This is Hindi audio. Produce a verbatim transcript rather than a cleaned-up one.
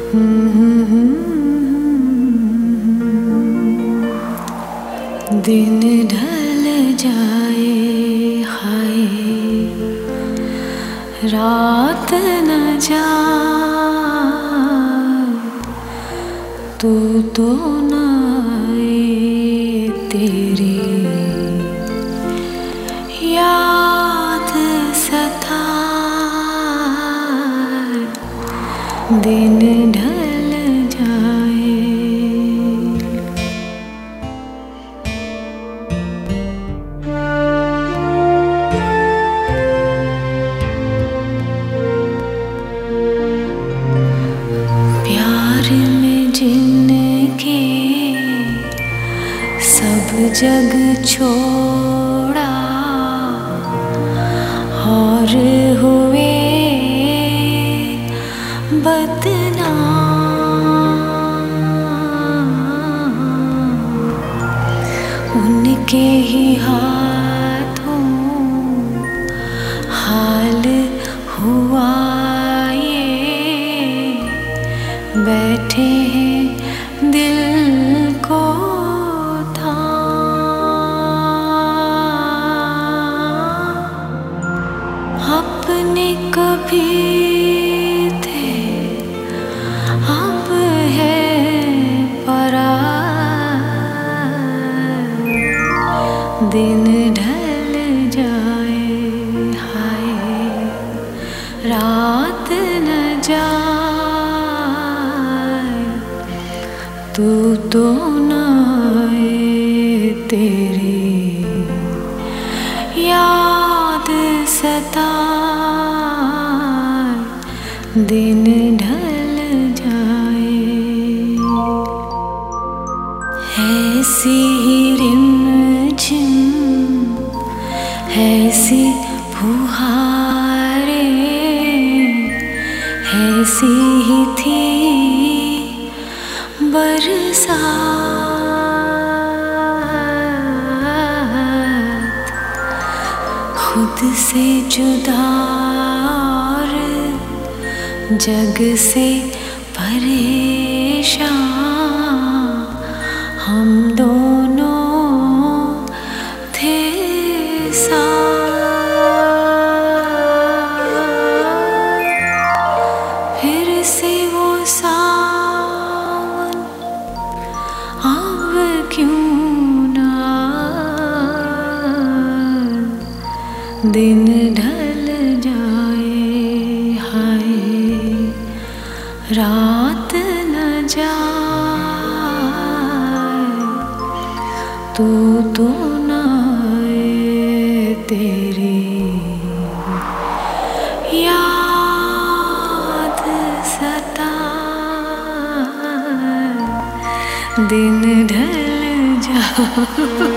दिन ढल जाए हाय, रात न जाए, तू तो न आए, तेरी याद सताए, दिन ढल जाए। प्यार में जिनके सब जग छोड़ा और हुए बदनाम, उनके ही हाथों हाल हुआ ये, बैठे हैं दिल को थाम, अपने कभी थे अब है पराए, दिन ढल जाए हाय, रात न जाए, तू तो न आए, तेरी याद सताए, दिन ढल जाए। ऐसी ही रिमझिम ऐसी फुहारें, ऐसी ही थी बरसात, खुद से जुदा और जग से परेशान, हम दोनों थे साथ, फिर से वो सावन अब क्यों ना, दिन ढल जाए हाय, रात न जाए, तू तो न आए, तेरी याद सताए, दिन ढल जाए।